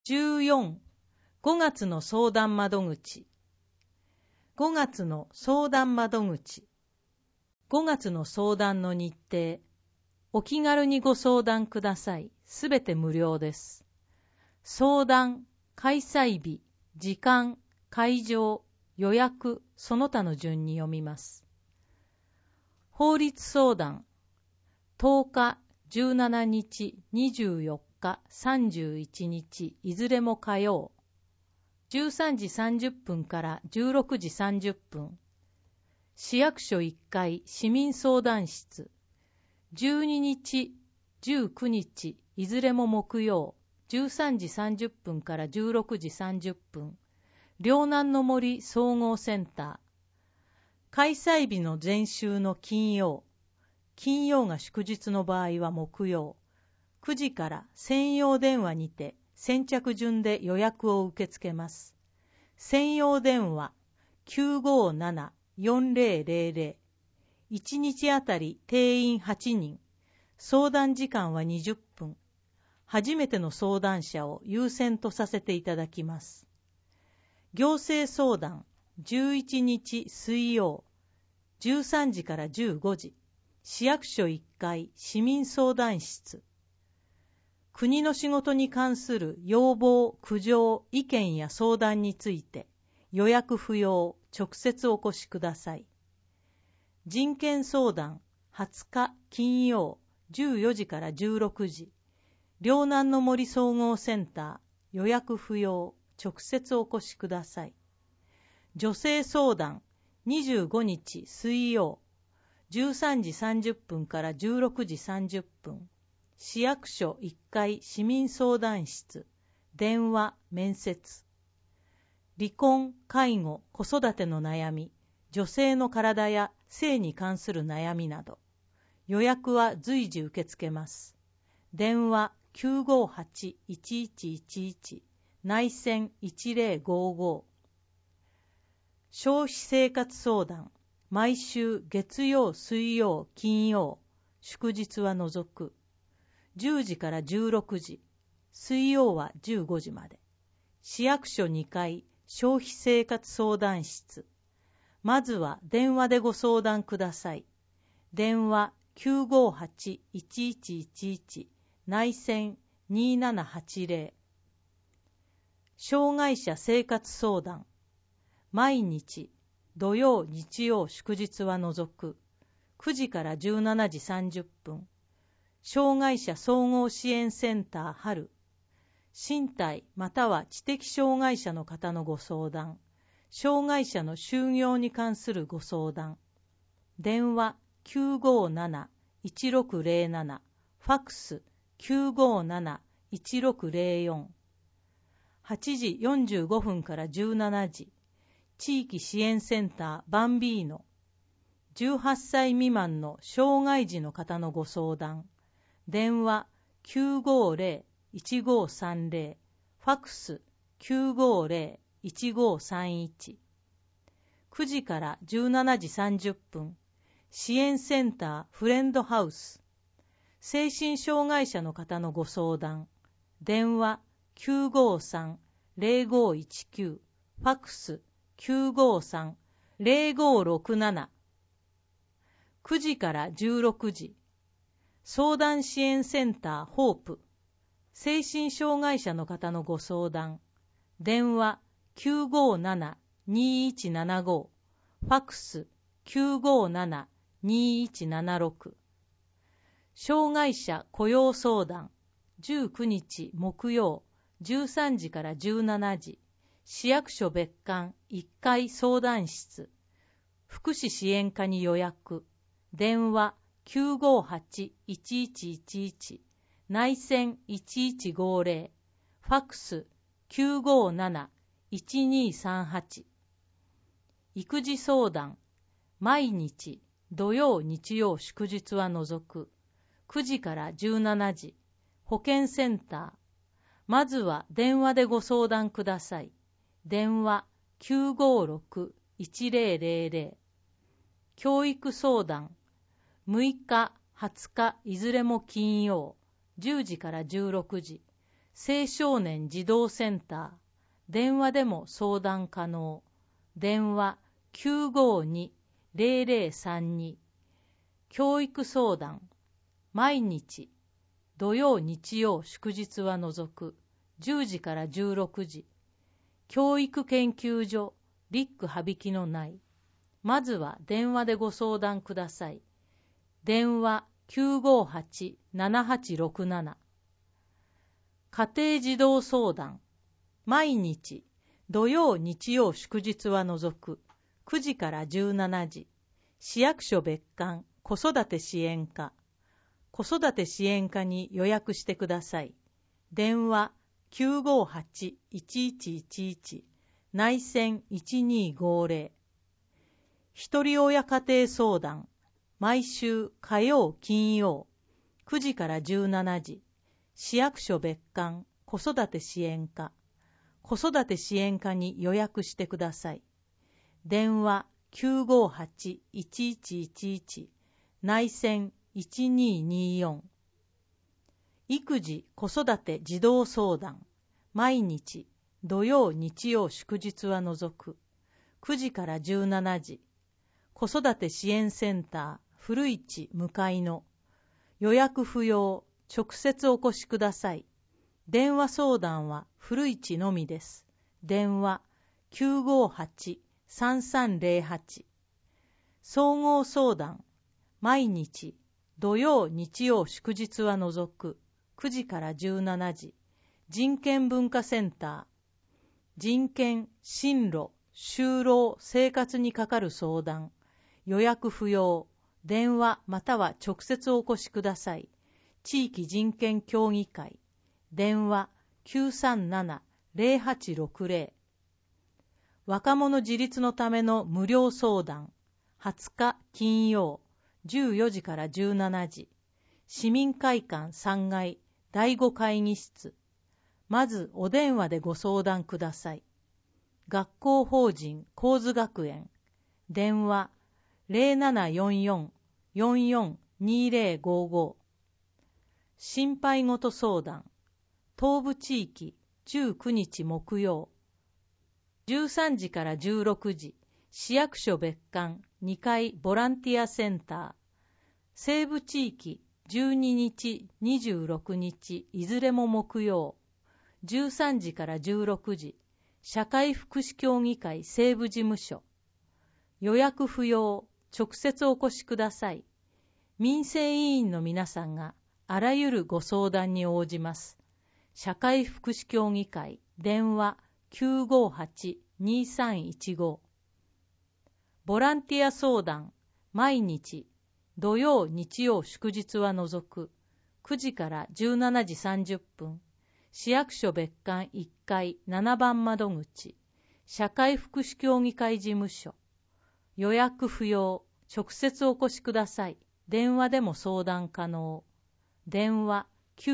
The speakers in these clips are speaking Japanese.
14、5月の相談窓口。5月の相談窓口。5月の相談の日程。お気軽にご相談ください。すべて無料です。相談、開催日、時間、会場、予約、その他の順に読みます。法律相談。10日、17日、24日、31日、いずれも火曜。13時30分から16時30分。市役所1階市民相談室。12日、19日、いずれも木曜。13時30分から16時30分。両南の森総合センター。開催日の前週の金曜。金曜が祝日の場合は木曜。9時から専用電話にて先着順で予約を受け付けます。専用電話 957-4000。1日あたり定員8人。相談時間は20分。初めての相談者を優先とさせていただきます。行政相談11日水曜。13時から15時。市役所1階市民相談室。国の仕事に関する要望、苦情、意見や相談について予約不要、直接お越しください。人権相談20日金曜14時から16時。両南の森総合センター予約不要、直接お越しください。女性相談25日水曜13時30分から16時30分。市役所1階市民相談室。電話、面接。離婚、介護、子育ての悩み、女性の体や性に関する悩みなど。予約は随時受け付けます。電話 958-1111 内線1055。消費生活相談毎週月曜、水曜、金曜、祝日は除く。10時から16時、水曜は15時まで。市役所2階、消費生活相談室。まずは電話でご相談ください。電話 958-1111 内線2780。障害者生活相談。毎日、土曜、日曜、祝日は除く。9時から17時30分。障害者総合支援センター春。身体または知的障害者の方のご相談。障害者の就業に関するご相談。電話 957-1607。ファックス 957-1604。8時45分から17時。地域支援センターバンビーノ。18歳未満の障害児の方のご相談。電話 950-1530。ファックス 950-1531。9時から17時30分。支援センターフレンドハウス。精神障害者の方のご相談。電話 953-0519。ファックス 953-0567。9時から16時。相談支援センターホープ。精神障害者の方のご相談。電話 957-2175。ファックス 957-2176。障害者雇用相談。19日木曜13時から17時。市役所別館1階相談室。福祉支援課に予約。電話 958-1111 内線1150。ファックス 957-1238。育児相談。毎日土曜日曜祝日は除く。9時から17時。保健センター。まずは電話でご相談ください。電話 956-1000。教育相談。6日、20日いずれも金曜10時から16時。 青少年児童センター、電話でも相談可能。電話 952-0032。教育相談、毎日、土曜日曜祝日は除く、10時から16時。教育研究所、リック羽引のない。まずは電話でご相談ください。電話 958-7867。家庭児童相談、毎日、土曜日曜祝日は除く、9時から17時。市役所別館子育て支援課。子育て支援課に予約してください。電話 958-1111 内線1250。ひとり親家庭相談、毎週火曜金曜9時から17時。市役所別館子育て支援課。子育て支援課に予約してください。電話 958-1111 内線1224。育児子育て児童相談、毎日土曜日曜祝日は除く、9時から17時。子育て支援センター古市向かいの。予約不要、直接お越しください。電話相談は古市のみです。電話 958-3308。総合相談、毎日土曜日曜祝日は除く、9時から17時。人権文化センター。人権、進路、就労、生活にかかる相談。予約不要。電話または直接お越しください。地域人権協議会。電話 937-0860。若者自立のための無料相談。20日金曜、14時から17時。市民会館3階第5会議室。まずお電話でご相談ください。学校法人高津学園。電話 0744-442055。心配ごと相談。東部地域19日木曜。13時から16時。市役所別館2階ボランティアセンター。西部地域12日26日いずれも木曜。13時から16時。社会福祉協議会西部事務所。予約不要。直接お越しください。民生委員の皆さんがあらゆるご相談に応じます。社会福祉協議会電話 958-2315。ボランティア相談、毎日土曜日曜祝日は除く、9時から17時30分。市役所別館1階7番窓口。社会福祉協議会事務所。予約不要。直接お越しください。電話でも相談可能。電話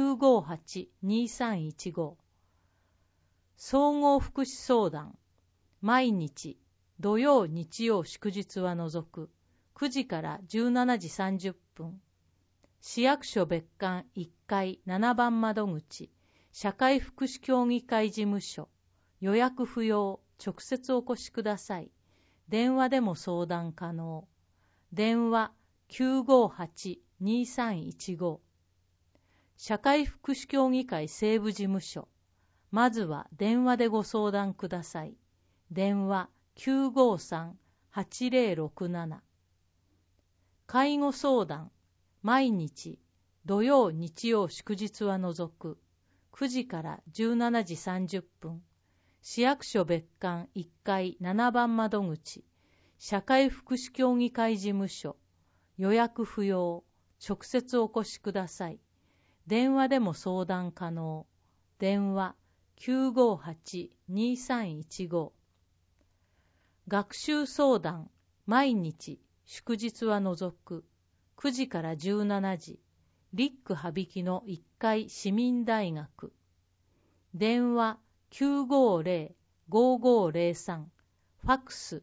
958-2315。総合福祉相談。毎日土曜日曜祝日は除く、9時から17時30分。市役所別館1階7番窓口。社会福祉協議会事務所。予約不要。直接お越しください。電話でも相談可能。電話 958-2315。社会福祉協議会西部事務所。まずは電話でご相談ください。電話 953-8067。介護相談。毎日土曜日曜祝日は除く、9時から17時30分。市役所別館1階7番窓口。社会福祉協議会事務所。予約不要。直接お越しください。電話でも相談可能。電話 958-2315。学習相談。毎日祝日は除く、9時から17時。リック羽引の1階市民大学。電話 950-5503。ファックス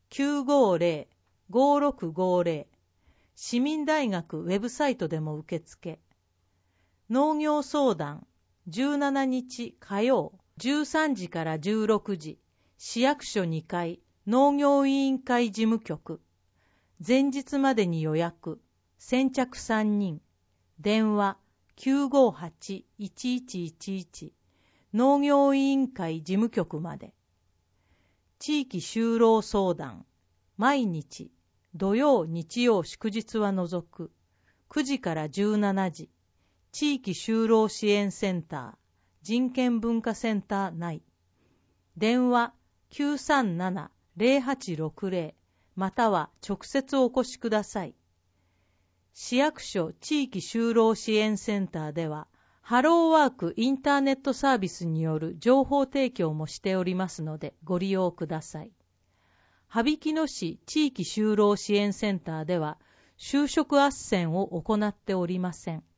950-5650。市民大学ウェブサイトでも受付。農業相談。 17日火曜13時から16時、市役所2階農業委員会事務局。前日までに予約。先着3人。電話 958-1111 農業委員会事務局まで。地域就労相談。毎日土曜日曜祝日は除く9時から17時、地域就労支援センター人権文化センター内。電話 937-0860 または直接お越しください。市役所地域就労支援センターではハローワークインターネットサービスによる情報提供もしておりますのでご利用ください。羽曳野市地域就労支援センターでは就職斡旋を行っておりません。